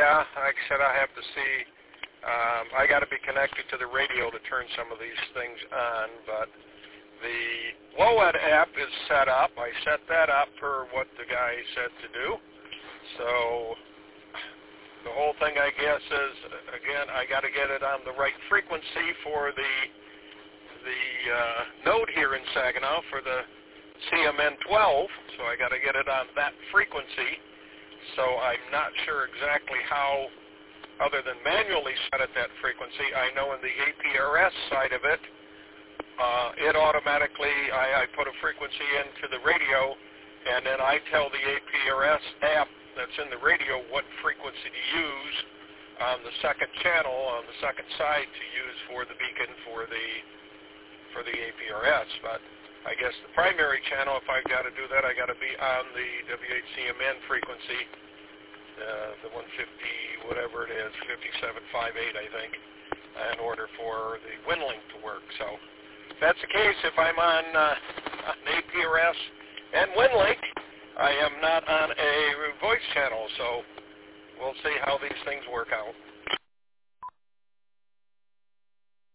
Yeah, like I said, I have to see. I got to be connected to the radio to turn some of these things on, but the WOED app is set up. I set that up for what the guy said to do. So the whole thing, I guess, is, again, I got to get it on the right frequency for the node here in Saginaw for the CMN12, so I got to get it on that frequency. So I'm not sure exactly how, other than manually set at that frequency. I know in the APRS side of it, it automatically, I put a frequency into the radio, and then I tell the APRS app that's in the radio what frequency to use on the second channel, on the second side to use for the beacon for the APRS. But I guess the primary channel, if I've got to do that, I got to be on the WHCMN frequency, the 150, whatever it is, 5758, I think, in order for the WinLink to work. So if that's the case, if I'm on APRS and WinLink, I am not on a voice channel, so we'll see how these things work out.